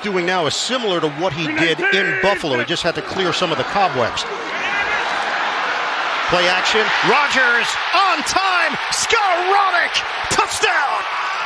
doing now is similar to what he did in Buffalo. He just had to clear some of the cobwebs. Play action. Rodgers on time. Skowronek. Touchdown.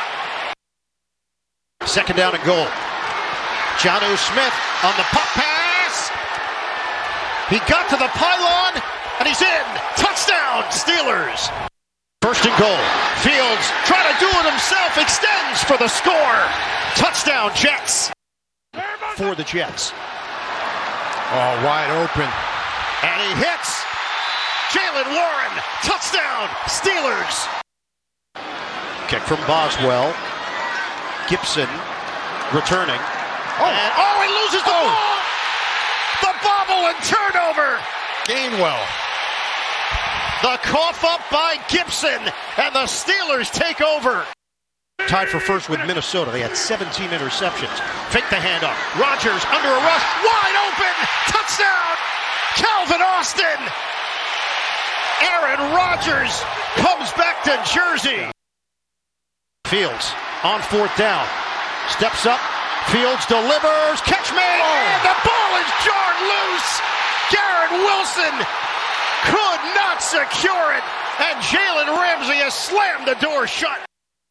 Second down and goal. Jonnu Smith on the pop pass. He got to the pylon, and he's in. Touchdown, Steelers. First and goal. Fields trying to do it himself. Extends for the score. Touchdown, Jets. For the Jets. Oh, wide open. And he hits. Jaylen Warren. Touchdown, Steelers. Kick from Boswell. Gibson returning. And, he loses the ball! The bobble and turnover! Gainwell. The cough up by Gibson, and the Steelers take over. Tied for first with Minnesota. They had 17 interceptions. Fake the handoff. Rodgers under a rush. Wide open! Touchdown! Calvin Austin! Aaron Rodgers comes back to Jersey. Fields on fourth down. Steps up. Fields delivers. Catch made. And the ball is jarred loose. Garrett Wilson could not secure it. And Jalen Ramsey has slammed the door shut.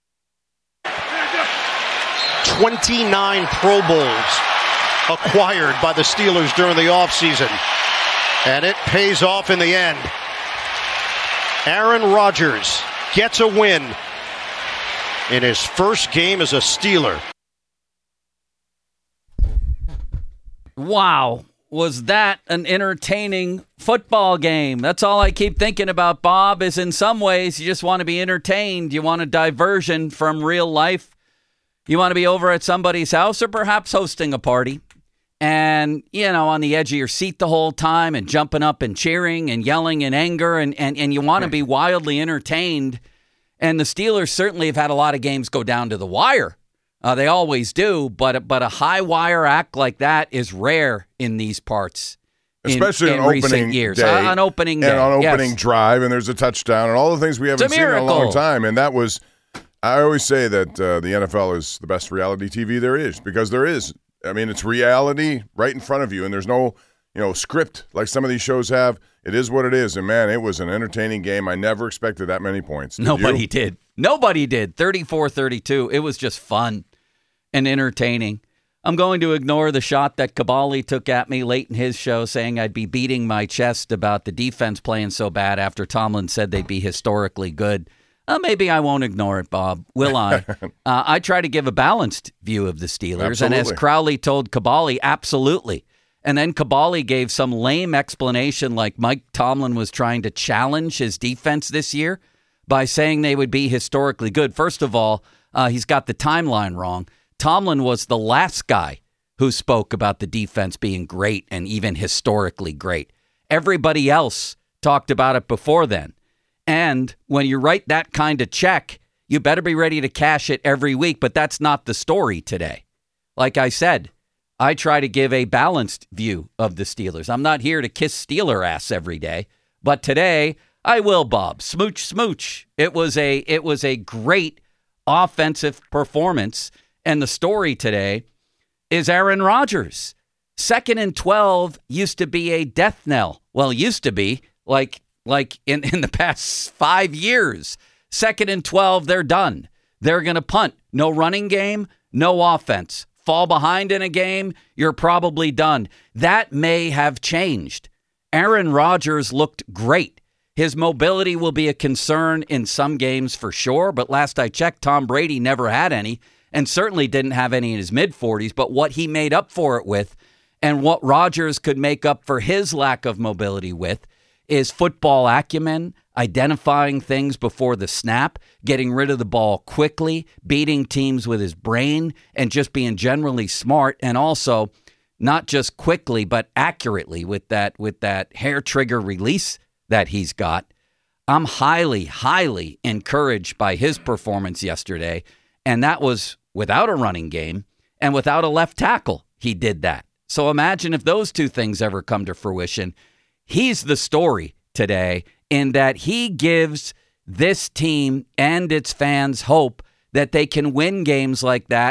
29 Pro Bowls acquired by the Steelers during the offseason. And it pays off in the end. Aaron Rodgers gets a win in his first game as a Steeler. Wow. Was that an entertaining football game? That's all I keep thinking about, Bob, is in some ways you just want to be entertained. You want a diversion from real life. You want to be over at somebody's house or perhaps hosting a party and, on the edge of your seat the whole time and jumping up and cheering and yelling in anger and you want to be wildly entertained. And the Steelers certainly have had a lot of games go down to the wire. They always do, but a high wire act like that is rare in these parts, especially in on recent opening years. day, on opening day, and on opening yes. drive, and there's a touchdown, and all the things we haven't seen in a long time. And that was, I always say that the NFL is the best reality TV there is, because there is. I mean, it's reality right in front of you, and there's no script like some of these shows have. It is what it is, and man, it was an entertaining game. I never expected that many points. Nobody did. 34-32. It was just fun and entertaining. I'm going to ignore the shot that Kabali took at me late in his show saying I'd be beating my chest about the defense playing so bad after Tomlin said they'd be historically good. Maybe I won't ignore it, Bob. Will I? I try to give a balanced view of the Steelers. Absolutely. And as Crowley told Kabali, absolutely. And then Kabali gave some lame explanation like Mike Tomlin was trying to challenge his defense this year by saying they would be historically good. First of all, he's got the timeline wrong. Tomlin was the last guy who spoke about the defense being great and even historically great. Everybody else talked about it before then. And when you write that kind of check, you better be ready to cash it every week. But that's not the story today. Like I said, I try to give a balanced view of the Steelers. I'm not here to kiss Steeler ass every day. But today, I will, Bob. Smooch, smooch. It was a great offensive performance. And the story today is Aaron Rodgers. 2nd and 12 used to be a death knell. Well, used to be like in the past 5 years. 2nd and 12, they're done. They're going to punt. No running game, no offense. Fall behind in a game, you're probably done. That may have changed. Aaron Rodgers looked great. His mobility will be a concern in some games for sure, but last I checked, Tom Brady never had any. And certainly didn't have any in his mid-40s, but what he made up for it with and what Rodgers could make up for his lack of mobility with is football acumen, identifying things before the snap, getting rid of the ball quickly, beating teams with his brain, and just being generally smart, and also not just quickly but accurately with that hair trigger release that he's got. I'm highly, highly encouraged by his performance yesterday. And that was without a running game and without a left tackle. He did that. So imagine if those two things ever come to fruition. He's the story today in that he gives this team and its fans hope that they can win games like that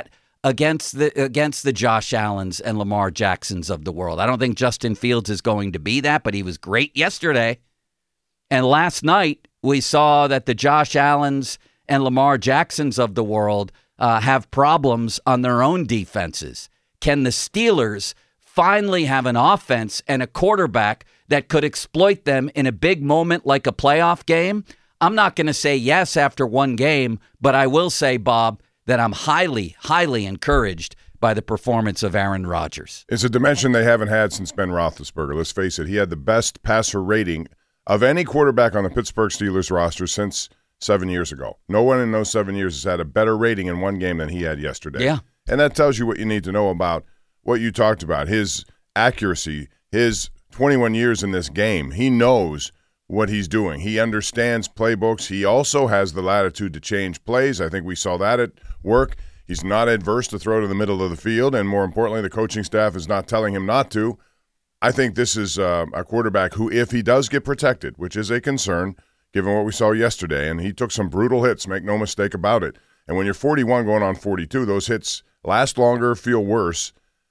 against the Josh Allens and Lamar Jacksons of the world. I don't think Justin Fields is going to be that, but he was great yesterday. And last night, we saw that the Josh Allens and Lamar Jacksons of the world have problems on their own defenses. Can the Steelers finally have an offense and a quarterback that could exploit them in a big moment like a playoff game? I'm not going to say yes after one game, but I will say, Bob, that I'm highly, highly encouraged by the performance of Aaron Rodgers. It's a dimension they haven't had since Ben Roethlisberger. Let's face it, he had the best passer rating of any quarterback on the Pittsburgh Steelers roster since 7 years ago. No one in those 7 years has had a better rating in one game than he had yesterday. Yeah. And that tells you what you need to know about what you talked about, his accuracy, his 21 years in this game. He knows what he's doing. He understands playbooks. He also has the latitude to change plays. I think we saw that at work. He's not adverse to throw to the middle of the field, and more importantly, the coaching staff is not telling him not to. I think this is a quarterback who, if he does get protected, which is a concern given what we saw yesterday, and he took some brutal hits, make no mistake about it. And when you're 41 going on 42, those hits last longer, feel worse.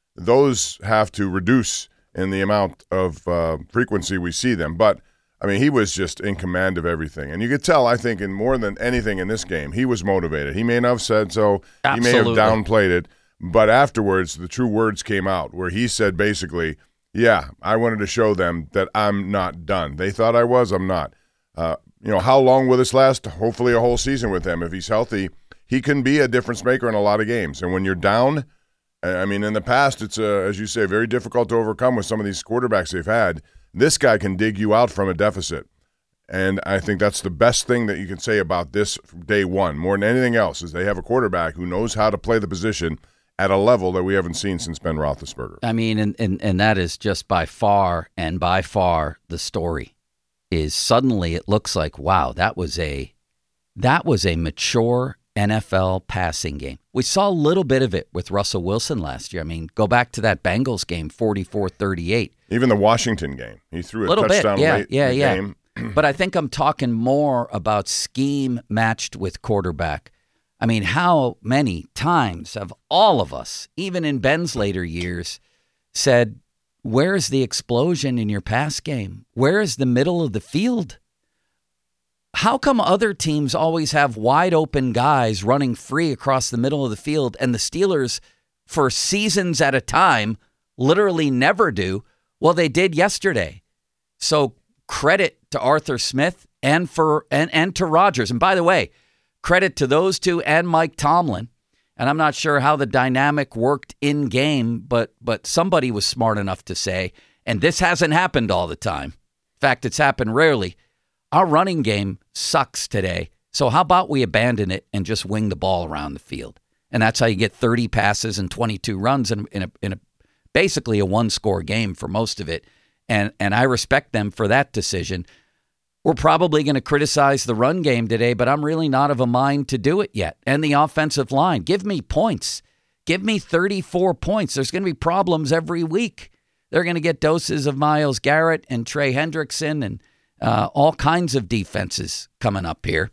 Those have to reduce in the amount of frequency we see them. But I mean, he was just in command of everything. And you could tell, I think, in more than anything in this game, he was motivated. He may not have said so. Absolutely. He may have downplayed it. But afterwards, the true words came out where he said basically, yeah, I wanted to show them that I'm not done. They thought I was. I'm not. How long will this last? Hopefully a whole season with him. If he's healthy, he can be a difference maker in a lot of games. And when you're down, I mean, in the past, it's, as you say, very difficult to overcome with some of these quarterbacks they've had. This guy can dig you out from a deficit. And I think that's the best thing that you can say about this day one, more than anything else, is they have a quarterback who knows how to play the position at a level that we haven't seen since Ben Roethlisberger. I mean, and that is just by far the story, is suddenly it looks like, wow, that was a mature NFL passing game. We saw a little bit of it with Russell Wilson last year. I mean, go back to that Bengals game, 44-38. Even the Washington game. He threw a touchdown late in the game. But I think I'm talking more about scheme matched with quarterback. I mean, how many times have all of us, even in Ben's later years, said, where's the explosion in your pass game? Where is the middle of the field? How come other teams always have wide open guys running free across the middle of the field, and the Steelers, for seasons at a time, literally never do? Well, they did yesterday. So credit to Arthur Smith and to Rodgers. And by the way, credit to those two and Mike Tomlin. And I'm not sure how the dynamic worked in game, but somebody was smart enough to say, and this hasn't happened all the time. In fact, it's happened rarely. Our running game sucks today. So how about we abandon it and just wing the ball around the field? And that's how you get 30 passes and 22 runs in a basically a one-score game for most of it. And I respect them for that decision. We're probably going to criticize the run game today, but I'm really not of a mind to do it yet. And the offensive line. Give me points. Give me 34 points. There's going to be problems every week. They're going to get doses of Myles Garrett and Trey Hendrickson and all kinds of defenses coming up here.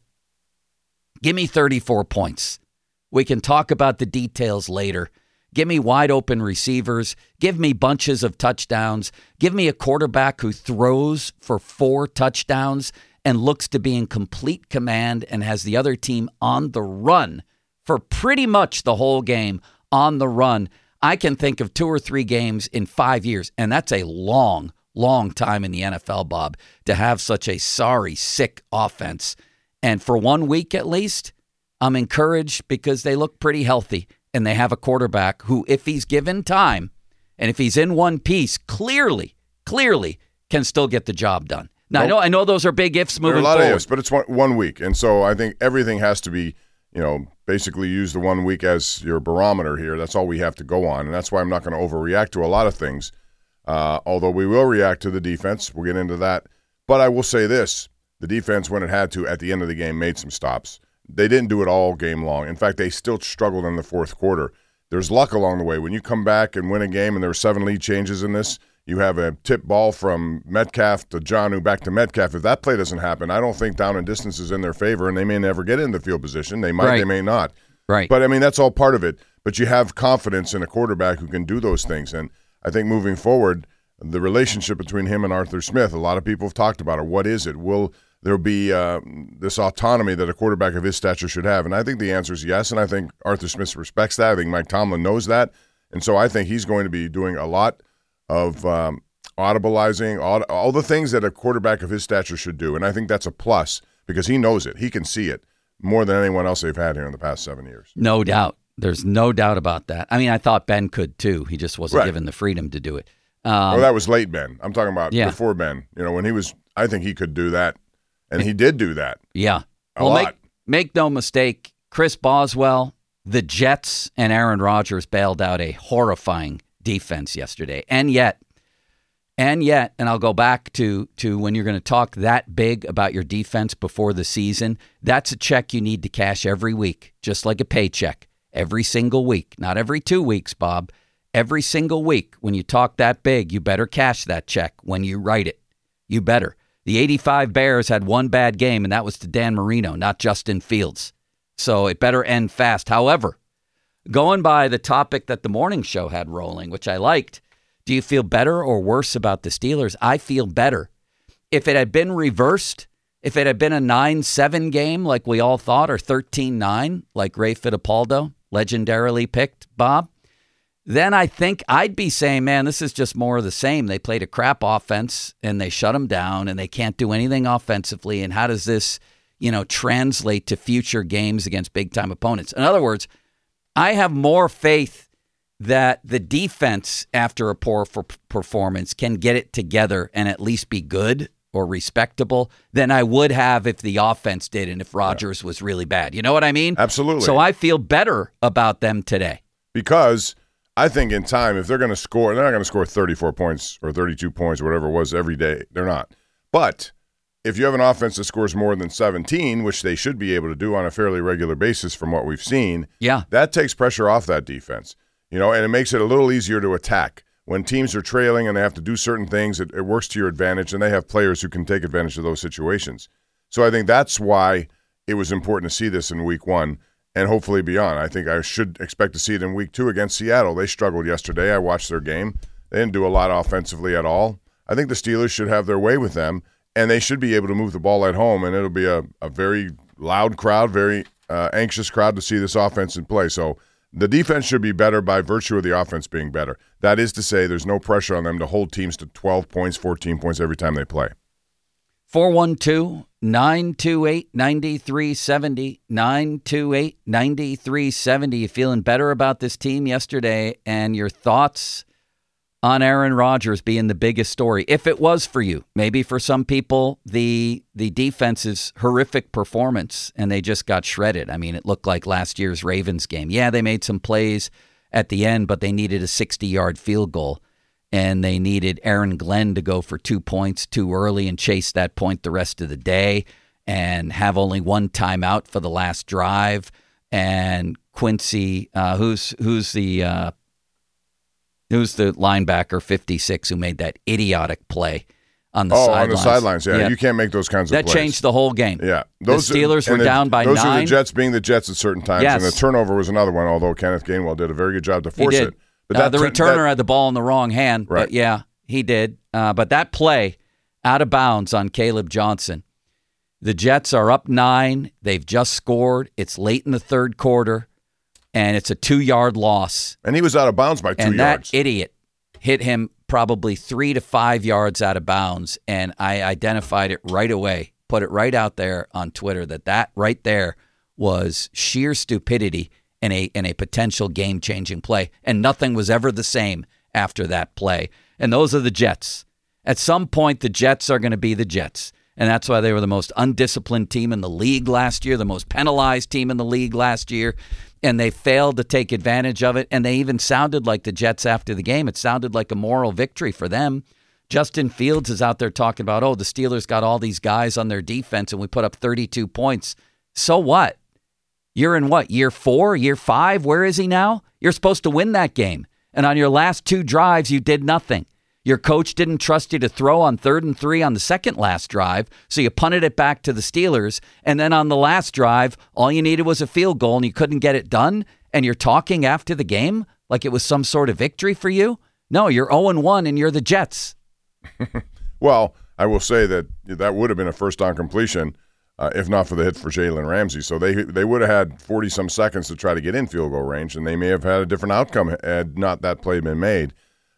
Give me 34 points. We can talk about the details later. Give me wide open receivers. Give me bunches of touchdowns. Give me a quarterback who throws for 4 touchdowns and looks to be in complete command and has the other team on the run for pretty much the whole game on the run. I can think of 2 or 3 games in 5 years, and that's a long time in the NFL, Bob, to have such a sick offense. And for 1 week at least, I'm encouraged because they look pretty healthy. And they have a quarterback who, if he's given time, and if he's in one piece, clearly can still get the job done. Now, I know those are big ifs moving forward. There are a lot of ifs, but it's 1 week. And so I think everything has to be, basically use the 1 week as your barometer here. That's all we have to go on. And that's why I'm not going to overreact to a lot of things, although we will react to the defense. We'll get into that. But I will say this. The defense, when it had to, at the end of the game, made some stops. They didn't do it all game long. In fact, they still struggled in the fourth quarter. There's luck along the way. When you come back and win a game, and there were 7 lead changes in this, you have a tip ball from Metcalf to Jonnu back to Metcalf. If that play doesn't happen, I don't think down and distance is in their favor, and they may never get into field position. They might, They may not. Right. But, I mean, that's all part of it. But you have confidence in a quarterback who can do those things. And I think moving forward, the relationship between him and Arthur Smith, a lot of people have talked about it. What is it? Will there be this autonomy that a quarterback of his stature should have? And I think the answer is yes, and I think Arthur Smith respects that. I think Mike Tomlin knows that. And so I think he's going to be doing a lot of audibilizing, all the things that a quarterback of his stature should do. And I think that's a plus because he knows it. He can see it more than anyone else they've had here in the past 7 years. No doubt. There's no doubt about that. I mean, I thought Ben could too. He just wasn't given the freedom to do it. Well, that was late Ben. I'm talking about before Ben. When he was, I think he could do that. And he did do that. Yeah. A lot. Make no mistake, Chris Boswell, the Jets, and Aaron Rodgers bailed out a horrifying defense yesterday. And yet, and I'll go back to when you're going to talk that big about your defense before the season, that's a check you need to cash every week, just like a paycheck, every single week. Not every 2 weeks, Bob. Every single week, when you talk that big, you better cash that check when you write it. You better. The 85 Bears had one bad game, and that was to Dan Marino, not Justin Fields. So it better end fast. However, going by the topic that the morning show had rolling, which I liked, do you feel better or worse about the Steelers? I feel better. If it had been reversed, if it had been a 9-7 game like we all thought, or 13-9 like Ray Fittipaldo legendarily picked, Bob, then I think I'd be saying, man, this is just more of the same. They played a crap offense, and they shut them down, and they can't do anything offensively. And how does this, translate to future games against big-time opponents? In other words, I have more faith that the defense, after a poor performance, can get it together and at least be good or respectable than I would have if the offense did and if Rodgers was really bad. You know what I mean? Absolutely. So I feel better about them today. Because I think in time, if they're going to score, they're not going to score 34 points or 32 points or whatever it was every day. They're not. But if you have an offense that scores more than 17, which they should be able to do on a fairly regular basis from what we've seen, that takes pressure off that defense. And it makes it a little easier to attack. When teams are trailing and they have to do certain things, it works to your advantage, and they have players who can take advantage of those situations. So I think that's why it was important to see this in week 1. And hopefully beyond. I think I should expect to see it in week 2 against Seattle. They struggled yesterday. I watched their game. They didn't do a lot offensively at all. I think the Steelers should have their way with them, and they should be able to move the ball at home, and it'll be a very loud crowd, very anxious crowd to see this offense in play. So the defense should be better by virtue of the offense being better. That is to say there's no pressure on them to hold teams to 12 points, 14 points every time they play. 412-928-9370, 928-9370. You feeling better about this team yesterday, and your thoughts on Aaron Rodgers being the biggest story, if it was for you. Maybe for some people, the defense's horrific performance, and they just got shredded. I mean, it looked like last year's Ravens game. Yeah, they made some plays at the end, but they needed a 60-yard field goal. And they needed Aaron Glenn to go for 2 points too early and chase that point the rest of the day and have only one timeout for the last drive. And Quincy, who's the linebacker, 56, who made that idiotic play on the sidelines. On the sidelines, yeah. You can't make those kinds of plays. That changed the whole game. Yeah. The Steelers were down by 9. Those are the Jets being the Jets at certain times. Yes. And the turnover was another one, although Kenneth Gainwell did a very good job to force it. But the returner had the ball in the wrong hand. Right. But yeah, he did. But that play out of bounds on Caleb Johnson. The Jets are up 9. They've just scored. It's late in the third quarter, and it's a 2-yard loss. And he was out of bounds by 2 yards. And that idiot hit him probably 3 to 5 yards out of bounds, and I identified it right away, put it right out there on Twitter that right there was sheer stupidity in a potential game-changing play, and nothing was ever the same after that play. And those are the Jets. At some point, the Jets are going to be the Jets, and that's why they were the most undisciplined team in the league last year, the most penalized team in the league last year, and they failed to take advantage of it, and they even sounded like the Jets after the game. It sounded like a moral victory for them. Justin Fields is out there talking about, the Steelers got all these guys on their defense, and we put up 32 points. So what? You're in what, year 4, year 5? Where is he now? You're supposed to win that game. And on your last 2 drives, you did nothing. Your coach didn't trust you to throw on 3rd and 3 on the second last drive, so you punted it back to the Steelers. And then on the last drive, all you needed was a field goal and you couldn't get it done. And you're talking after the game like it was some sort of victory for you? No, you're 0-1 and you're the Jets. Well, I will say that would have been a first down completion if not for the hit for Jalen Ramsey. So they would have had 40-some seconds to try to get in field goal range, and they may have had a different outcome had not that play been made.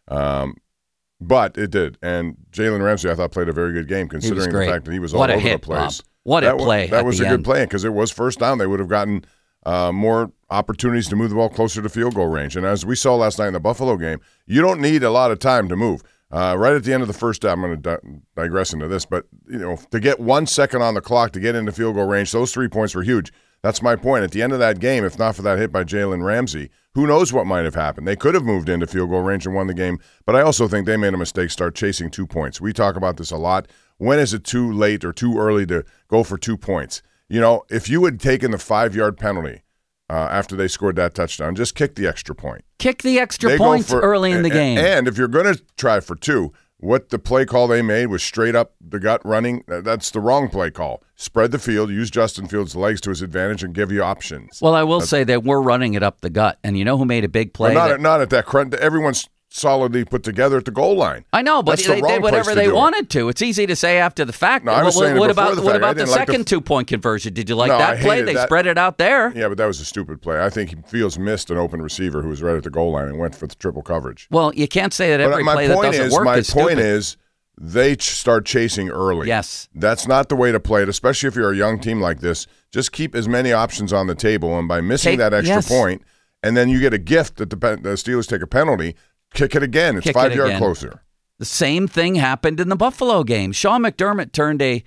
But it did. And Jalen Ramsey, I thought, played a very good game considering the fact that he was all over the place. Bob. What a play. That was a good play because it was first down. They would have gotten more opportunities to move the ball closer to field goal range. And as we saw last night in the Buffalo game, you don't need a lot of time to move. Right at the end of the first half, I'm going to digress into this, but to get 1 second on the clock to get into field goal range, those 3 points were huge. That's my point. At the end of that game, if not for that hit by Jalen Ramsey, who knows what might have happened. They could have moved into field goal range and won the game, but I also think they made a mistake, start chasing 2 points. We talk about this a lot. When is it too late or too early to go for 2 points? If you had taken the 5-yard penalty after they scored that touchdown, just kick the extra point. Kick the extra points early in the game. And if you're going to try for 2, what the play call they made was straight up the gut running. That's the wrong play call. Spread the field, use Justin Fields' legs to his advantage, and give you options. Well, I will say that we're running it up the gut. And you know who made a big play? Not at that front. Everyone's solidly put together at the goal line. I know, but they did whatever they wanted to. It's easy to say after the fact. No, I was saying what about the second 2-point conversion? Did you like that play? They spread it out there. Yeah, but that was a stupid play. I think Fields missed an open receiver who was right at the goal line and went for the triple coverage. Well, you can't say that every play that doesn't work is stupid. My point is they start chasing early. Yes. That's not the way to play it, especially if you're a young team like this. Just keep as many options on the table, and by missing that extra point, and then you get a gift that the Steelers take a penalty, kick it again. It's 5 yards closer. The same thing happened in the Buffalo game. Sean McDermott turned a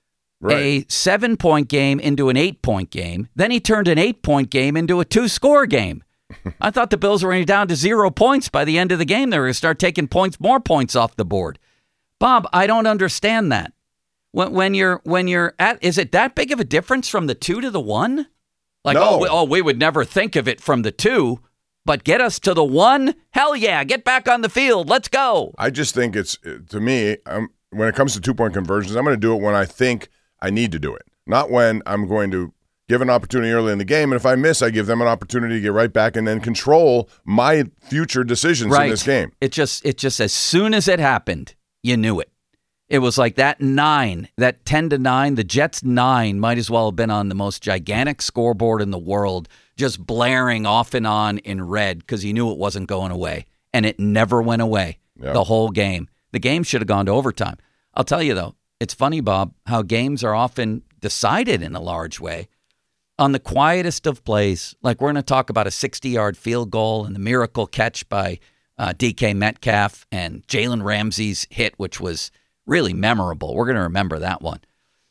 7-point game into an 8-point game. Then he turned an 8-point game into a 2-score game. I thought the Bills were down to 0 points by the end of the game. They were going to start taking more points off the board. Bob, I don't understand that. When you're at, is it that big of a difference from the 2 to the 1? Like, no. We would never think of it from the 2, but get us to the 1? Hell yeah, get back on the field. Let's go. I just think to me, when it comes to 2-point conversions, I'm going to do it when I think I need to do it, not when I'm going to give an opportunity early in the game. And if I miss, I give them an opportunity to get right back and then control my future decisions in this game. It just as soon as it happened, you knew it. It was like that 10 to 9, the Jets 9 might as well have been on the most gigantic scoreboard in the world, just blaring off and on in red because you knew it wasn't going away. And it never went away the whole game. The game should have gone to overtime. I'll tell you, though, it's funny, Bob, how games are often decided in a large way on the quietest of plays. Like we're going to talk about a 60-yard field goal and the miracle catch by DK Metcalf and Jalen Ramsey's hit, which was really memorable. We're going to remember that one.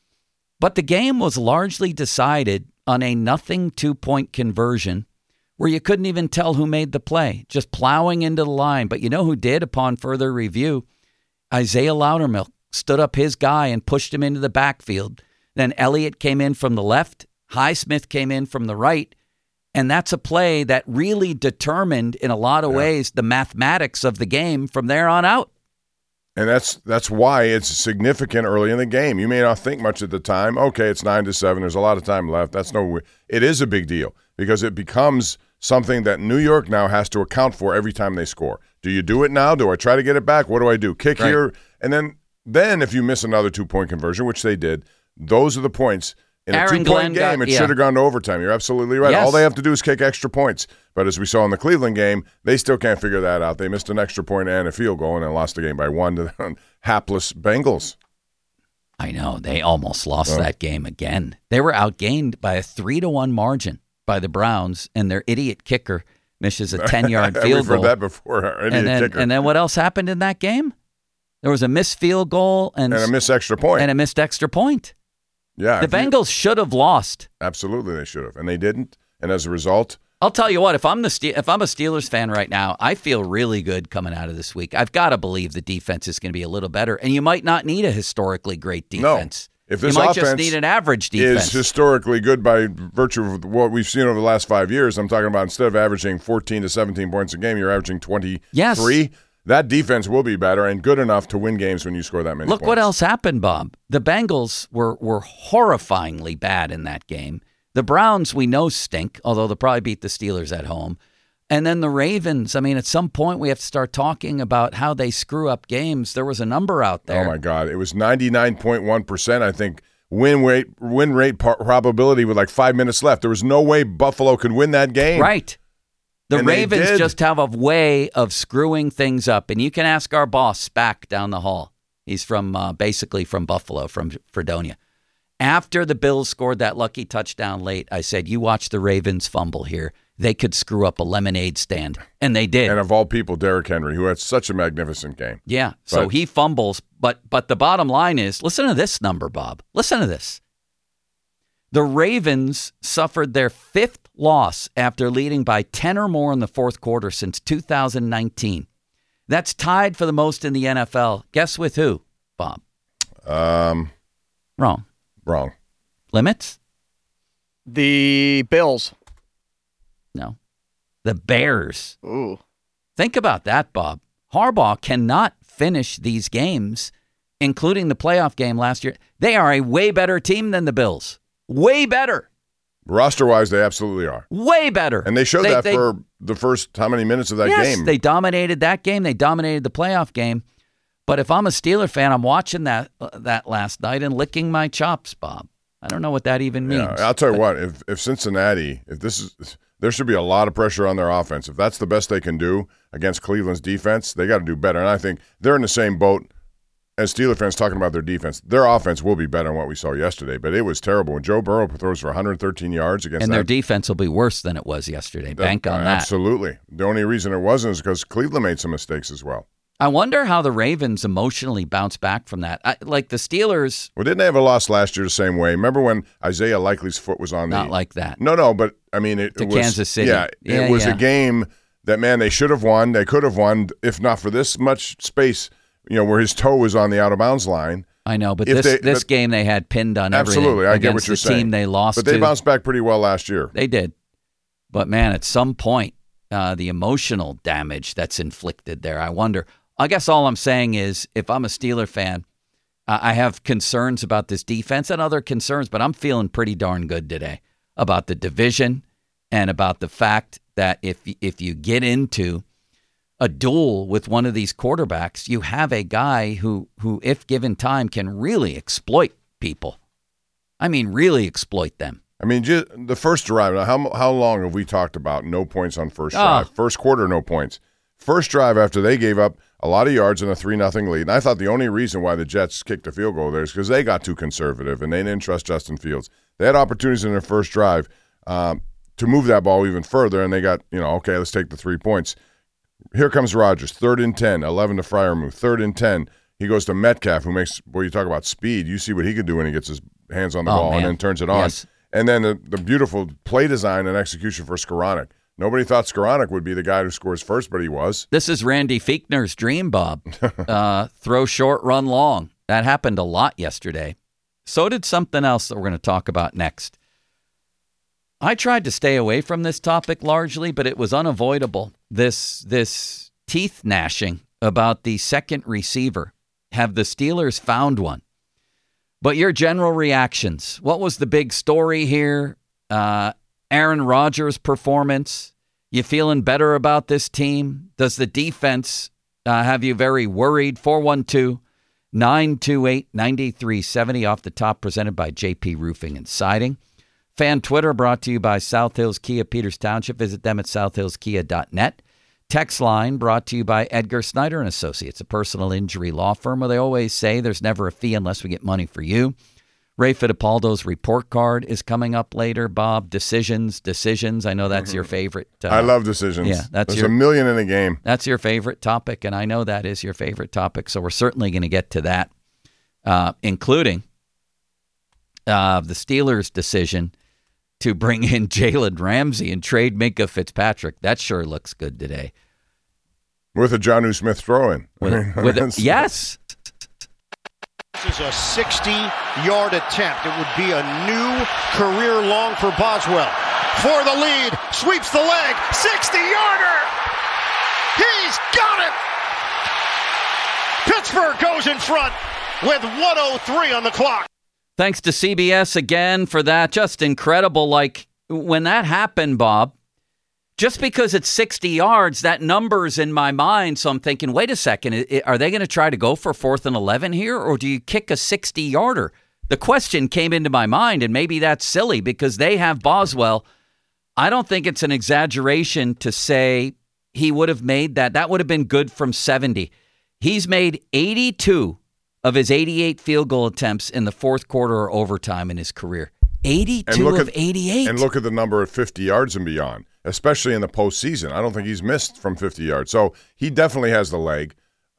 But the game was largely decided on a nothing 2-point conversion where you couldn't even tell who made the play, just plowing into the line. But you know who did upon further review? Isaiah Loudermilk stood up his guy and pushed him into the backfield. Then Elliott came in from the left. Highsmith came in from the right. And that's a play that really determined, in a lot of ways, the mathematics of the game from there on out. And that's why it's significant early in the game. You may not think much at the time. Okay, it's 9-7. There's a lot of time left. It is a big deal because it becomes something that New York now has to account for every time they score. Do you do it now? Do I try to get it back? What do I do? Kick here, and then if you miss another 2-point conversion, which they did, those are the points. In a 2-point game, it should have gone to overtime. You're absolutely right. Yes. All they have to do is kick extra points. But as we saw in the Cleveland game, they still can't figure that out. They missed an extra point and a field goal and then lost the game by 1 to the hapless Bengals. I know. They almost lost that game again. They were outgained by a 3-1 margin by the Browns, and their idiot kicker misses a 10-yard field goal. We've heard that before. Kicker. And then what else happened in that game? There was a missed field goal and a missed extra point. And a missed extra point. Yeah, the Bengals should have lost. Absolutely, they should have, and they didn't. And as a result, I'll tell you what: if I'm a Steelers fan right now, I feel really good coming out of this week. I've got to believe the defense is going to be a little better, and you might not need a historically great defense. No, if this you might offense just need an average defense. Is historically good by virtue of what we've seen over the last 5 years. I'm talking about instead of averaging 14 to 17 points a game, you're averaging 23. Yes. that defense will be better and good enough to win games when you score that many points. Look what else happened, Bob. The Bengals were horrifyingly bad in that game. The Browns, we know, stink, although they'll probably beat the Steelers at home. And then the Ravens, I mean, at some point we have to start talking about how they screw up games. There was a number out there. Oh, my God. It was 99.1%, I think, win rate probability with like 5 minutes left. There was no way Buffalo could win that game. Right. The Ravens just have a way of screwing things up. And you can ask our boss, Spack, down the hall. He's from basically from Buffalo, from Fredonia. After the Bills scored that lucky touchdown late, I said, you watch the Ravens fumble here. They could screw up a lemonade stand. And they did. And of all people, Derrick Henry, who had such a magnificent game. Yeah. So he fumbles. But the bottom line is, listen to this number, Bob. Listen to this. The Ravens suffered their 5th loss after leading by 10 or more in the fourth quarter since 2019. That's tied for the most in the NFL. Guess with who, Bob? Wrong. Limits? The Bills. No. The Bears. Ooh. Think about that, Bob. Harbaugh cannot finish these games, including the playoff game last year. They are a way better team than the Bills. Way better. Roster-wise, they absolutely are. Way better. And they showed that for the first how many minutes of that game? Yes, they dominated that game. They dominated the playoff game. But if I'm a Steeler fan, I'm watching that last night and licking my chops, Bob. I don't know what that even means. Yeah, I'll tell you what, if Cincinnati, there should be a lot of pressure on their offense. If that's the best they can do against Cleveland's defense, they got to do better. And I think they're in the same boat as Steeler fans talking about their defense. Their offense will be better than what we saw yesterday, but it was terrible. When Joe Burrow throws for 113 yards against and their defense will be worse than it was yesterday. Bank on that. Absolutely. The only reason it wasn't is because Cleveland made some mistakes as well. I wonder how the Ravens emotionally bounce back from that. Like the Steelers. Well, didn't they have a loss last year the same way? Remember when Isaiah Likely's foot was on Not like that. No, but I mean, it was Kansas City. Yeah, it was a game that, man, they should have won. They could have won if not for this much space, where his toe was on the out of bounds line. I know, but this game they had pinned on everything. Absolutely, I get what you're saying. The team they lost to. But they bounced back pretty well last year. They did. But, man, at some point, the emotional damage that's inflicted there, I wonder. I guess all I'm saying is if I'm a Steeler fan, I have concerns about this defense and other concerns, but I'm feeling pretty darn good today about the division and about the fact that if you get into a duel with one of these quarterbacks, you have a guy who if given time, can really exploit people. I mean, really exploit them. I mean, just the first drive, how long have we talked about no points on first drive? First quarter, no points. First drive after they gave up a lot of yards and a 3-0 lead. And I thought the only reason why the Jets kicked a field goal there is because they got too conservative and they didn't trust Justin Fields. They had opportunities in their first drive to move that ball even further, and they got, okay, let's take the 3 points. Here comes Rodgers, 3rd and 10, 11 to Freiermuth, 3rd and 10. He goes to Metcalf, who makes, you talk about speed. You see what he could do when he gets his hands on the ball and then turns it on. Yes. And then the beautiful play design and execution for Skoranek. Nobody thought Skoranek would be the guy who scores first, but he was. This is Randy Fichtner's dream, Bob. Throw short, run long. That happened a lot yesterday. So did something else that we're going to talk about next. I tried to stay away from this topic largely, but it was unavoidable. This teeth gnashing about the second receiver. Have the Steelers found one? But your general reactions. What was the big story here? Aaron Rodgers' performance. You feeling better about this team? Does the defense have you very worried? 412-928-9370 off the top, presented by JP Roofing and Siding. Fan Twitter brought to you by South Hills Kia, Peters Township. Visit them at southhillskia.net. Text line brought to you by Edgar Snyder and Associates, a personal injury law firm where they always say there's never a fee unless we get money for you. Ray Fittipaldo's report card is coming up later. Bob, decisions. I know that's your favorite. I love decisions. Yeah, there's a million in a game. That's your favorite topic, and I know that is your favorite topic. So we're certainly going to get to that, including the Steelers' decision to bring in Jalen Ramsey and trade Minkah Fitzpatrick. That sure looks good today. With a Jonnu Smith throw-in. Yes. This is a 60-yard attempt. It would be a new career long for Boswell. For the lead, sweeps the leg, 60-yarder! He's got it! Pittsburgh goes in front with 1:03 on the clock. Thanks to CBS again for that. Just incredible. Like, when that happened, Bob, just because it's 60 yards, that number's in my mind. So I'm thinking, wait a second, are they going to try to go for 4th and 11 here, or do you kick a 60-yarder? The question came into my mind, and maybe that's silly because they have Boswell. I don't think it's an exaggeration to say he would have made that. That would have been good from 70. He's made 82 of his 88 field goal attempts in the fourth quarter or overtime in his career. 82 of 88. And look at the number of 50 yards and beyond, especially in the postseason. I don't think he's missed from 50 yards. So he definitely has the leg.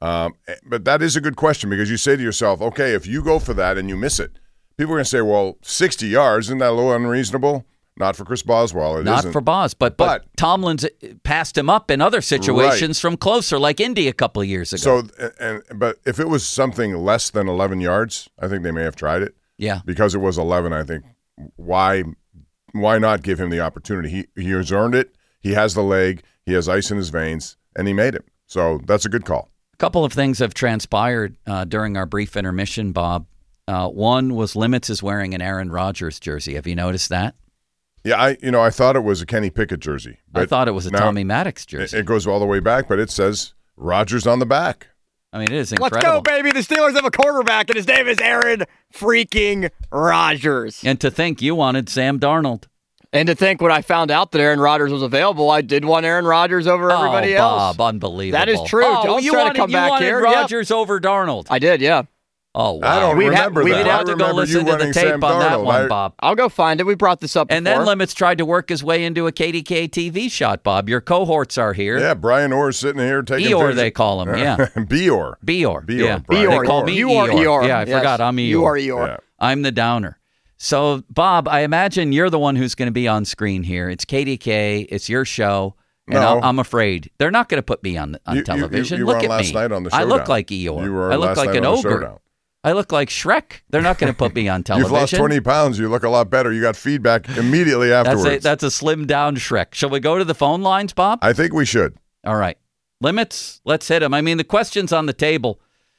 But that is a good question because you say to yourself, okay, if you go for that and you miss it, people are going to say, well, 60 yards, isn't that a little unreasonable? Not for Chris Boswell. It Not isn't. for Bos, but Tomlin's passed him up in other situations from closer, like Indy a couple of years ago. So, but if it was something less than 11 yards, I think they may have tried it. Yeah. Because it was 11, I think, why not give him the opportunity? He has earned it. He has the leg. He has ice in his veins, and he made it. So that's a good call. A couple of things have transpired during our brief intermission, Bob. One was Limits is wearing an Aaron Rodgers jersey. Have you noticed that? Yeah, I thought it was a Kenny Pickett jersey. I thought it was a Tommy Maddox jersey. It goes all the way back, but it says Rodgers on the back. I mean, it is incredible. Let's go, baby. The Steelers have a quarterback, and his name is Aaron freaking Rodgers. And to think you wanted Sam Darnold. And to think when I found out that Aaron Rodgers was available, I did want Aaron Rodgers over everybody else. Bob, unbelievable. That is true. Don't try to come back here. You wanted Rodgers over Darnold. I did, yeah. Oh, wow. I don't remember that. We'd have to go listen to the tape on that one, Bob. I'll go find it. We brought this up And before. then Limits tried to work his way into a KDK TV shot, Bob. Your cohorts are here. Yeah, Brian Orr's sitting here taking Eeyore, pictures. they call him, yeah. Beor. Yeah. Brian. They call me You are Eeyore. Yeah, I forgot. I'm Eeyore. You are Eeyore. Yeah. I'm the downer. So, Bob, I imagine you're the one who's going to be on screen here. It's KDK. It's your show. And No. I'm afraid they're not going to put me on television. You Look were on at last me. night on the I Showdown. look like Eeyore. You were I look last like night an on the ogre. Showdown. I look like Shrek. They're not going to put me on television. You've lost 20 pounds. You look a lot better. You got feedback immediately afterwards. That's a slimmed down Shrek. Shall we go to the phone lines, Bob? I think we should. All right. Limits, let's hit them. I mean, the question's on the table.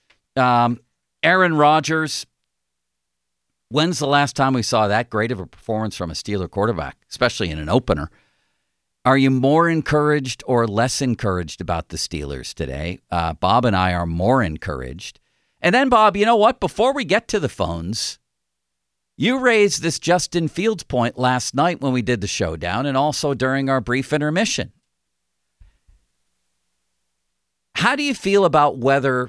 Aaron Rodgers, when's the last time we saw that great of a performance from a Steeler quarterback, especially in an opener? Are you more encouraged or less encouraged about the Steelers today? Bob and I are more encouraged. And then, Bob, you know what? Before we get to the phones, you raised this Justin Fields point last night when we did the showdown and also during our brief intermission. How do you feel about whether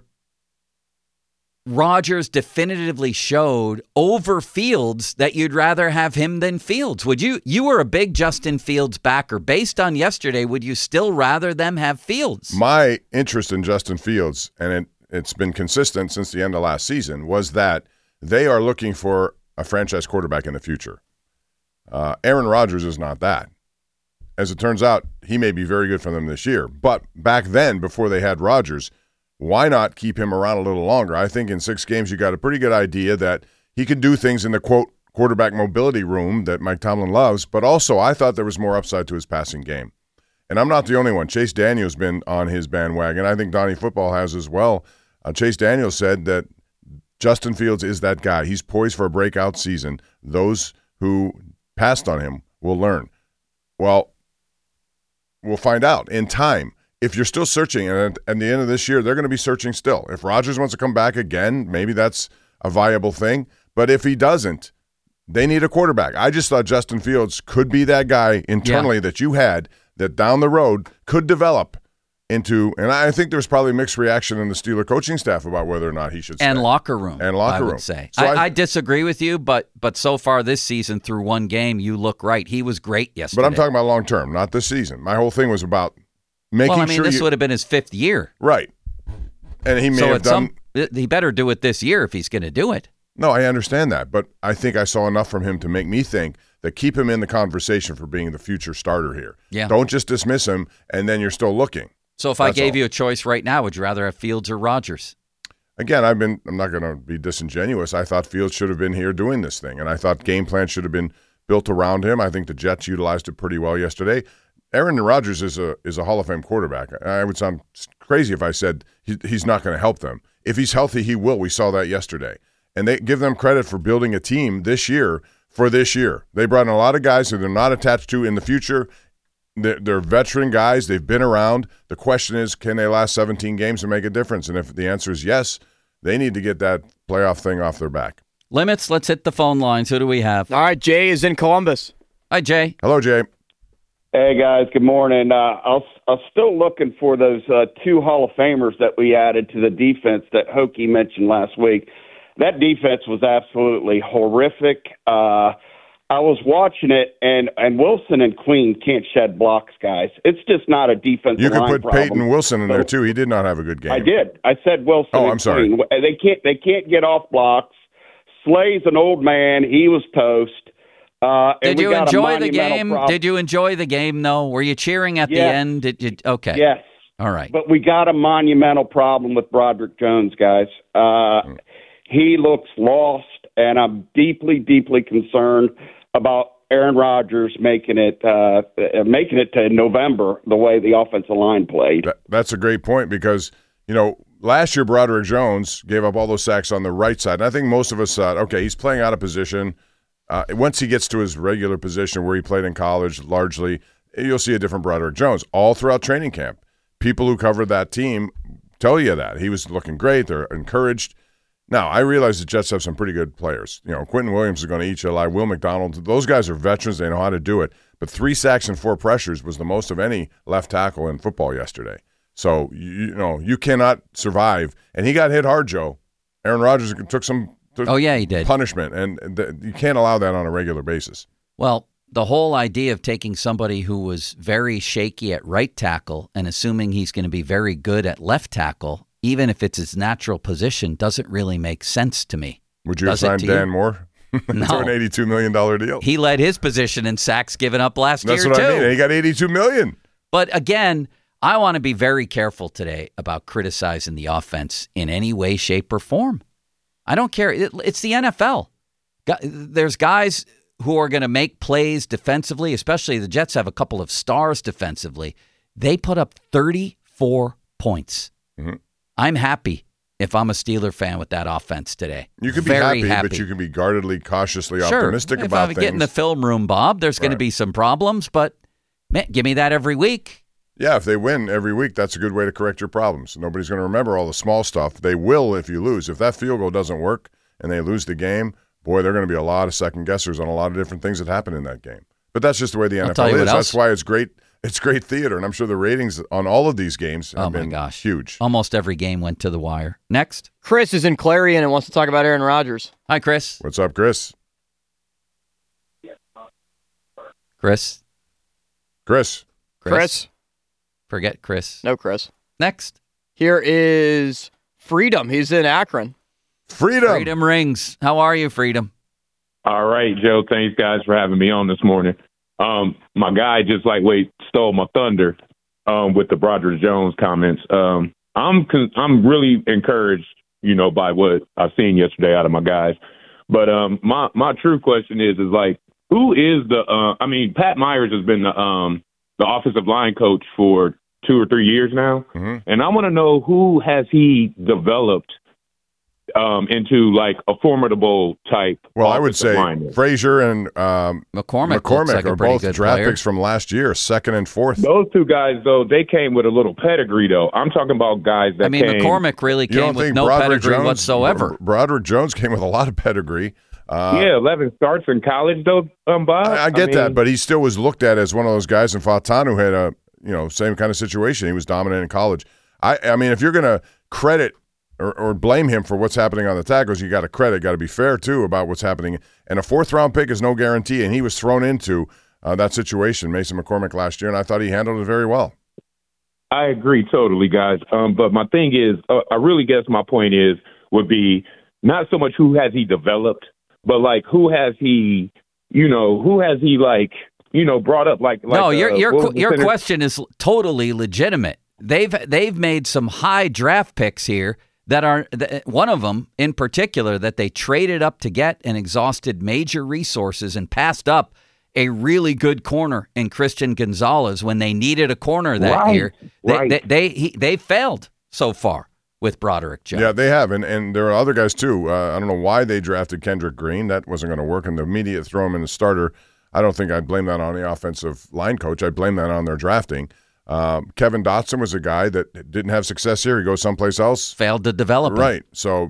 Rodgers definitively showed over Fields that you'd rather have him than Fields? Would you were a big Justin Fields backer. Based on yesterday, would you still rather them have Fields? My interest in Justin Fields, and it's been consistent since the end of last season, was that they are looking for a franchise quarterback in the future. Aaron Rodgers is not that. As it turns out, he may be very good for them this year. But back then, before they had Rodgers, why not keep him around a little longer? I think in 6 games you got a pretty good idea that he could do things in the, quote, quarterback mobility room that Mike Tomlin loves, but also I thought there was more upside to his passing game. And I'm not the only one. Chase Daniel's been on his bandwagon. I think Donnie Football has as well. Chase Daniel said that Justin Fields is that guy. He's poised for a breakout season. Those who passed on him will learn. Well, we'll find out in time. If you're still searching, and at the end of this year, they're going to be searching still. If Rodgers wants to come back again, maybe that's a viable thing. But if he doesn't, they need a quarterback. I just thought Justin Fields could be that guy internally that you had that down the road could develop into, and I think there's probably mixed reaction in the Steeler coaching staff about whether or not he should stay. And locker room. And locker room. I would say. So I disagree with you, but so far this season through one game, you look right. He was great yesterday. But I'm talking about long term, not this season. My whole thing was about making sure this would have been his 5th year. Right. And he may have done. He better do it this year if he's going to do it. No, I understand that, but I think I saw enough from him to make me think that keep him in the conversation for being the future starter here. Yeah. Don't just dismiss him and then you're still looking. So if I gave you a choice right now, would you rather have Fields or Rodgers? Again, I'm not going to be disingenuous. I thought Fields should have been here doing this thing, and I thought game plan should have been built around him. I think the Jets utilized it pretty well yesterday. Aaron Rodgers is a Hall of Fame quarterback. I would sound crazy if I said he's not going to help them. if he's healthy, he will. We saw that yesterday. And they give them credit for building a team this year for this year. They brought in a lot of guys that they're not attached to in the future. They're veteran guys. They've been around. The question is, can they last 17 games and make a difference? And if the answer is yes, they need to get that playoff thing off their back. Limits, let's hit the phone lines. Who do we have? All right, Jay is in Columbus. Hi, Jay. Hello, Jay. Hey, guys. Good morning. I was still looking for those two Hall of Famers that we added to the defense that Hokie mentioned last week. That defense was absolutely horrific. I was watching it, and Wilson and Queen can't shed blocks, guys. It's just not a defensive line You could put problem. Peyton Wilson in there, too. He did not have a good game. I did. I said Wilson Oh, and I'm sorry. Queen. They can't get off blocks. Slay's an old man. He was toast. Did you enjoy the game? Did you enjoy the game, though? Were you cheering at the end? Did you? Okay. Yes. All right. But we got a monumental problem with Broderick Jones, guys. He looks lost, and I'm deeply, deeply concerned about Aaron Rodgers making it to November the way the offensive line played. That's a great point because, last year Broderick Jones gave up all those sacks on the right side. And I think most of us thought, okay, he's playing out of position. Once he gets to his regular position where he played in college largely, you'll see a different Broderick Jones all throughout training camp. People who covered that team tell you that. He was looking great. They're encouraged. Now, I realize the Jets have some pretty good players. Quentin Williams is going to eat you alive. Will McDonald, those guys are veterans. They know how to do it. But 3 sacks and 4 pressures was the most of any left tackle in football yesterday. So, you cannot survive. And he got hit hard, Joe. Aaron Rodgers took some he did. punishment, and you can't allow that on a regular basis. Well, the whole idea of taking somebody who was very shaky at right tackle and assuming he's going to be very good at left tackle, even if it's his natural position, doesn't really make sense to me. Would you have signed Dan Moore No. to an $82 million deal? He led his position in sacks given up last year, too. That's what I mean. He got $82 million. But again, I want to be very careful today about criticizing the offense in any way, shape, or form. I don't care. It's the NFL. There's guys who are going to make plays defensively, especially the Jets have a couple of stars defensively. They put up 34 points. Mm-hmm. I'm happy if I'm a Steeler fan with that offense today. You can be happy, but you can be guardedly, cautiously optimistic about things. If I get in the film room, Bob, there's going to be some problems, but man, give me that every week. Yeah, if they win every week, that's a good way to correct your problems. Nobody's going to remember all the small stuff. They will if you lose. If that field goal doesn't work and they lose the game, boy, there are going to be a lot of second-guessers on a lot of different things that happen in that game. But that's just the way the NFL is. That's why it's great. It's great theater, and I'm sure the ratings on all of these games have been huge. Almost every game went to the wire. Next. Chris is in Clarion and wants to talk about Aaron Rodgers. Hi, Chris. What's up, Chris? Chris. Forget Chris. No, Chris. Next. Here is Freedom. He's in Akron. Freedom rings. How are you, Freedom? All right, Joe. Thanks, guys, for having me on this morning. My guy just stole my thunder with the Broderick Jones comments. I'm really encouraged, by what I've seen yesterday out of my guys. But my true question is who is Pat Myers has been the offensive line coach for 2 or 3 years now, and I want to know who has he developed into a formidable type. Well, I would say Frazier and McCormick are both draft picks from last year, 2nd and 4th. Those two guys, though, they came with a little pedigree, though. I'm talking about guys that came. McCormick really came with no pedigree whatsoever. Broderick Jones came with a lot of pedigree. 11 starts in college, though, Bob. I get that, but he still was looked at as one of those guys in Fatan who had a same kind of situation. He was dominant in college. I mean, if you're going to credit or blame him for what's happening on the tackles, you got to credit. Got to be fair, too, about what's happening. And a 4th-round pick is no guarantee, and he was thrown into that situation, Mason McCormick, last year, and I thought he handled it very well. I agree totally, guys. But my thing is, I really guess my point would be not so much who has he developed, but who has he brought up No, your question is totally legitimate. They've made some high draft picks here that are one of them in particular that they traded up to get and exhausted major resources and passed up a really good corner in Christian Gonzalez when they needed a corner that year. They failed so far with Broderick Jones. Yeah, they have, and there are other guys too. I don't know why they drafted Kendrick Green. That wasn't going to work, and the immediate throw him in the starter. I don't think I'd blame that on the offensive line coach. I'd blame that on their drafting. Kevin Dotson was a guy that didn't have success here. He goes someplace else. Failed to develop. Right. So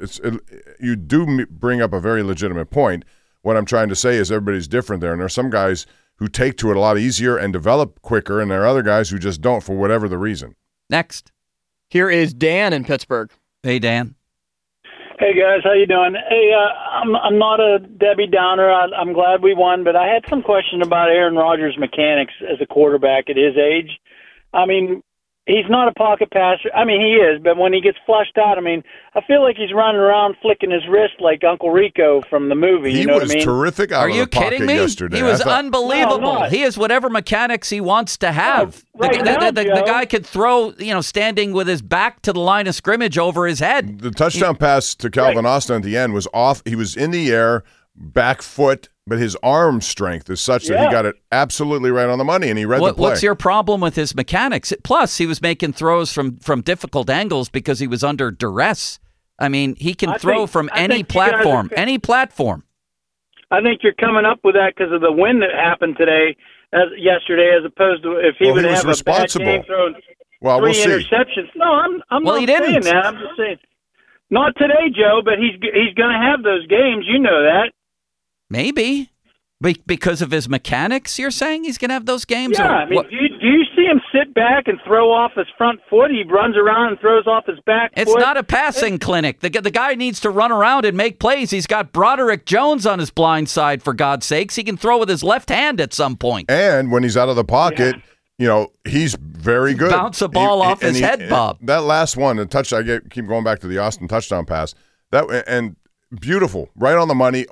you do bring up a very legitimate point. What I'm trying to say is everybody's different there, and there are some guys who take to it a lot easier and develop quicker, and there are other guys who just don't for whatever the reason. Next. Here is Dan in Pittsburgh. Hey, Dan. Hey guys, how you doing? Hey, I'm not a Debbie Downer. I'm glad we won, but I had some question about Aaron Rodgers' mechanics as a quarterback at his age. I mean, he's not a pocket passer. I mean, he is, but when he gets flushed out, I mean, I feel like he's running around flicking his wrist like Uncle Rico from the movie. He you know was what I mean? terrific out of the pocket yesterday. He was unbelievable. He has whatever mechanics he wants to have. The guy could throw, standing with his back to the line of scrimmage over his head. The touchdown pass to Calvin Austin at the end was off. He was in the air, back foot, but his arm strength is such that he got it absolutely right on the money, and he read the play. What's your problem with his mechanics? Plus, he was making throws from difficult angles because he was under duress. I mean, he can throw from any platform, any platform. I think you're coming up with that because of the win that happened yesterday, as opposed to if he would have a bad game throwing three interceptions. No, I'm not saying that. I'm just saying not today, Joe. But he's going to have those games. You know that. Maybe. Because of his mechanics, you're saying he's going to have those games? Yeah, I mean, do you see him sit back and throw off his front foot? He runs around and throws off his back foot. It's not a passing clinic. The guy needs to run around and make plays. He's got Broderick Jones on his blind side, for God's sakes. He can throw with his left hand at some point. And when he's out of the pocket, he's very good. Bounce a ball off his head, Bob. That last one, the touch, keep going back to the Austin touchdown pass. And beautiful, right on the money,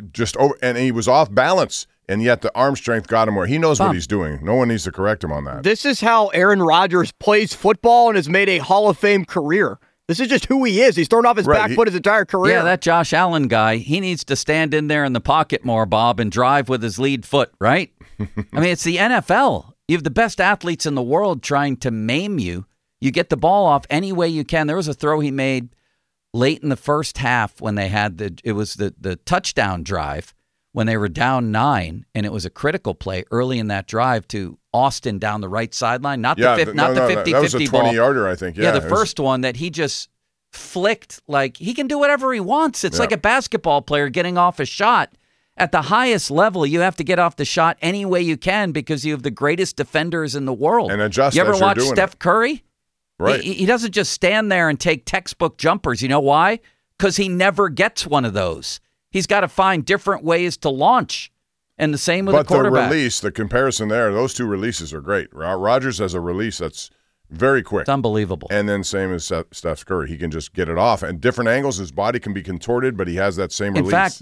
and he was off balance, and yet the arm strength got him where he knows what he's doing. No one needs to correct him on that. This is how Aaron Rodgers plays football and has made a Hall of Fame career. This is just who he is. He's thrown off his back foot his entire career. Yeah, that Josh Allen guy, he needs to stand in there in the pocket more, Bob, and drive with his lead foot, right? I mean, it's the NFL. You have the best athletes in the world trying to maim you. You get the ball off any way you can. There was a throw he made late in the first half when they had the touchdown drive when they were down 9, and it was a critical play early in that drive to Austin down the right sideline. Not the 50-50 ball. That was a 20-yarder, I think. Yeah, the first one that he just flicked like he can do whatever he wants. It's like a basketball player getting off a shot. At the highest level, you have to get off the shot any way you can because you have the greatest defenders in the world. And adjust. You ever watch Steph Curry? Right. He doesn't just stand there and take textbook jumpers. You know why? Because he never gets one of those. He's got to find different ways to launch. And the same with a quarterback. But the release, the comparison there, those two releases are great. Rodgers has a release that's very quick. It's unbelievable. And then same as Steph Curry. He can just get it off. And different angles, his body can be contorted, but he has that same release. In fact,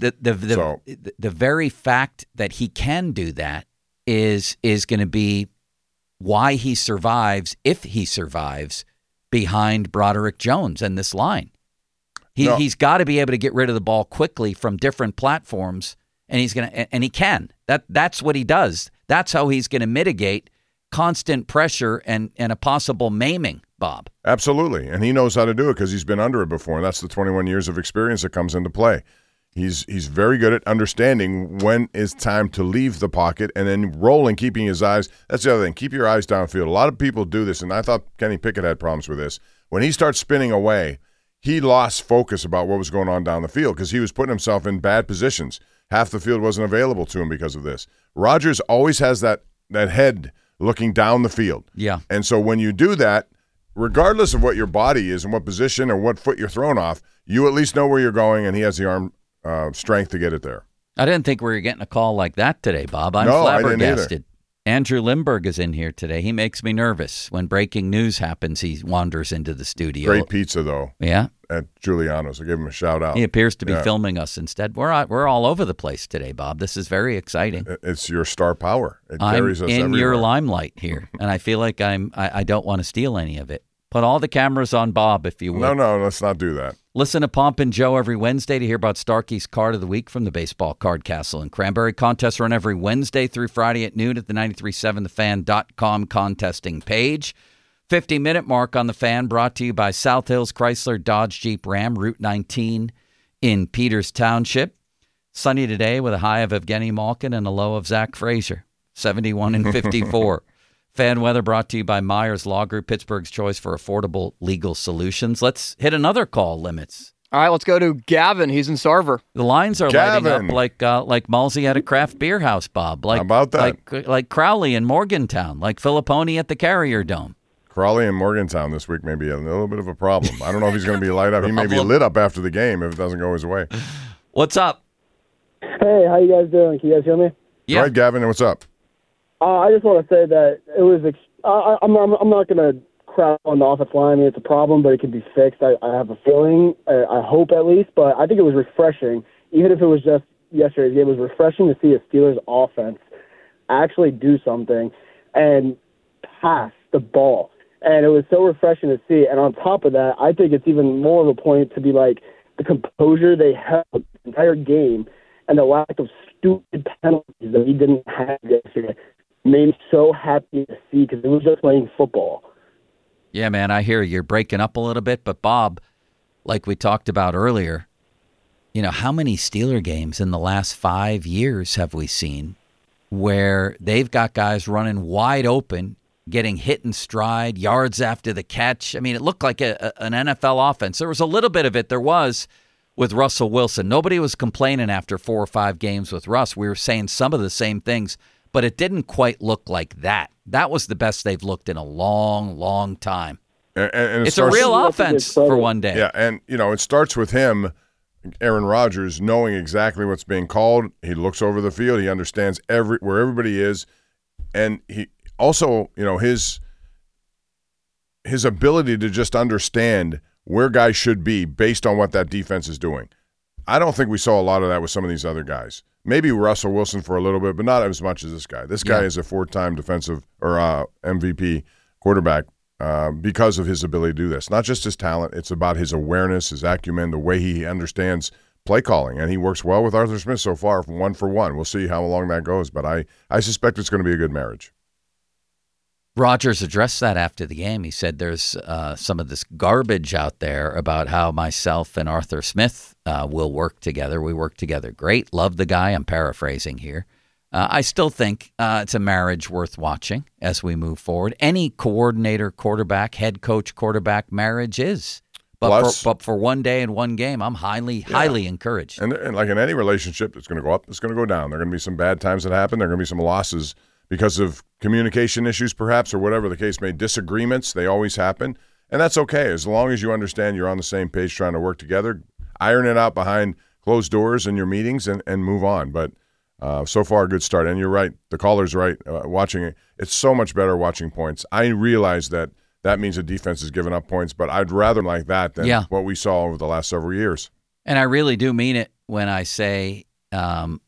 the very fact that he can do that is going to be why he survives, if he survives, behind Broderick Jones and this line. He's got to be able to get rid of the ball quickly from different platforms, and he can. That's what he does. That's how he's going to mitigate constant pressure and a possible maiming, Bob. Absolutely, and he knows how to do it because he's been under it before, and that's the 21 years of experience that comes into play. He's very good at understanding when it's time to leave the pocket and then rolling, keeping his eyes. That's the other thing. Keep your eyes downfield. A lot of people do this, and I thought Kenny Pickett had problems with this. When he starts spinning away, he lost focus about what was going on down the field because he was putting himself in bad positions. Half the field wasn't available to him because of this. Rodgers always has that head looking down the field. Yeah. And so when you do that, regardless of what your body is and what position or what foot you're thrown off, you at least know where you're going, and he has the arm strength to get it there. I didn't think we were getting a call like that today, Bob. I'm flabbergasted. I didn't either. Andrew Lindbergh is in here today. He makes me nervous. When breaking news happens, he wanders into the studio. Great pizza, though. Yeah? At Giuliano's. I'll give him a shout-out. He appears to be filming us instead. We're all over the place today, Bob. This is very exciting. It's your star power. It carries us everywhere. I'm in your limelight here, and I feel like I don't want to steal any of it. Put all the cameras on Bob, if you will. No, let's not do that. Listen to Pomp and Joe every Wednesday to hear about Starkey's Card of the Week from the Baseball Card Castle and Cranberry. Contests run every Wednesday through Friday at noon at the 937thefan.com contesting page. 50-minute mark on the Fan, brought to you by South Hills Chrysler Dodge Jeep Ram, Route 19 in Peters Township. Sunny today with a high of Evgeny Malkin and a low of Zach Frazier, 71 and 54. Fan weather brought to you by Myers Law Group, Pittsburgh's choice for affordable legal solutions. Let's hit another call limits. All right, let's go to Gavin. He's in Sarver. The lines are lighting up like Mulsey at a craft beer house, Bob. Like, how about that? Like Crowley in Morgantown, like Filipponi at the Carrier Dome. Crowley in Morgantown this week may be a little bit of a problem. I don't know if he's going to be light up. He may be lit up after the game if it doesn't go his way. What's up? Hey, how you guys doing? Can you guys hear me? Yeah. All right, Gavin, what's up? I just want to say that it was. I'm not going to crap on the offensive line. I mean, it's a problem, but it can be fixed. I have a feeling. I hope at least, but I think it was refreshing. Even if it was just yesterday's game, it was refreshing to see a Steelers offense actually do something and pass the ball. And it was so refreshing to see. And on top of that, I think it's even more of a point to be like the composure they held the entire game and the lack of stupid penalties that we didn't have yesterday made me so happy to see because it was just playing football. Yeah, man, I hear you're breaking up a little bit. But, Bob, like we talked about earlier, how many Steeler games in the last 5 years have we seen where they've got guys running wide open, getting hit in stride, yards after the catch? I mean, it looked like an NFL offense. There was a little bit of it. There was with Russell Wilson. Nobody was complaining after 4 or 5 games with Russ. We were saying some of the same things, but it didn't quite look like that. That was the best they've looked in a long, long time. And it's a real offense for one day. Yeah, and, it starts with him, Aaron Rodgers, knowing exactly what's being called. He looks over the field. He understands where everybody is. And he also, his ability to just understand where guys should be based on what that defense is doing. I don't think we saw a lot of that with some of these other guys. Maybe Russell Wilson for a little bit, but not as much as this guy. This guy is a 4-time defensive or MVP quarterback because of his ability to do this. Not just his talent. It's about his awareness, his acumen, the way he understands play calling. And he works well with Arthur Smith so far from 1-for-1. We'll see how long that goes, but I suspect it's going to be a good marriage. Rodgers addressed that after the game. He said there's some of this garbage out there about how myself and Arthur Smith will work together. We work together great. Love the guy. I'm paraphrasing here. I still think it's a marriage worth watching as we move forward. Any coordinator, quarterback, head coach, quarterback marriage is. But for one day and one game, I'm highly encouraged. And like in any relationship, it's going to go up, it's going to go down. There are going to be some bad times that happen. There are going to be some losses because of communication issues perhaps or whatever the case may be. Disagreements, they always happen. And that's okay as long as you understand you're on the same page trying to work together. Iron it out behind closed doors in your meetings and move on. But so far, a good start. And you're right. The caller's right. Watching it, it's so much better watching points. I realize that means the defense is giving up points, but I'd rather like that than what we saw over the last several years. And I really do mean it when I say I'm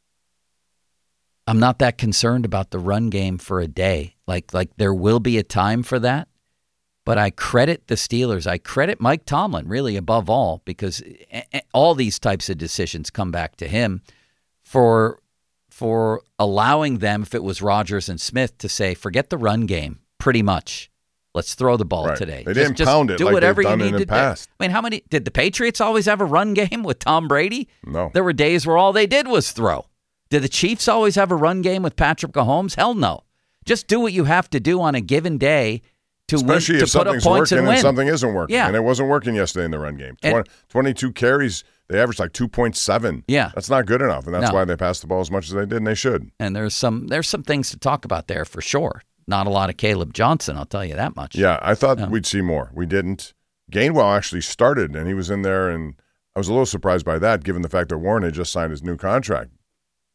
not that concerned about the run game for a day. Like there will be a time for that, but I credit the Steelers. I credit Mike Tomlin really above all because all these types of decisions come back to him for allowing them, if it was Rodgers and Smith, to say, forget the run game pretty much. Let's throw the ball today. They didn't pound it do like whatever they've done you need in the past. I mean, how many did the Patriots always have a run game with Tom Brady? No. There were days where all they did was throw. Did the Chiefs always have a run game with Patrick Mahomes? Hell no. Just do what you have to do on a given day to especially win, if to put up something's points working and win. Something isn't working. Yeah. And it wasn't working yesterday in the run game. 22 carries, they averaged like 2.7. Yeah. That's not good enough, and that's why they passed the ball as much as they did, and they should. And there's some things to talk about there for sure. Not a lot of Caleb Johnson, I'll tell you that much. Yeah, I thought we'd see more. We didn't. Gainwell actually started, and he was in there, and I was a little surprised by that, given the fact that Warren had just signed his new contract.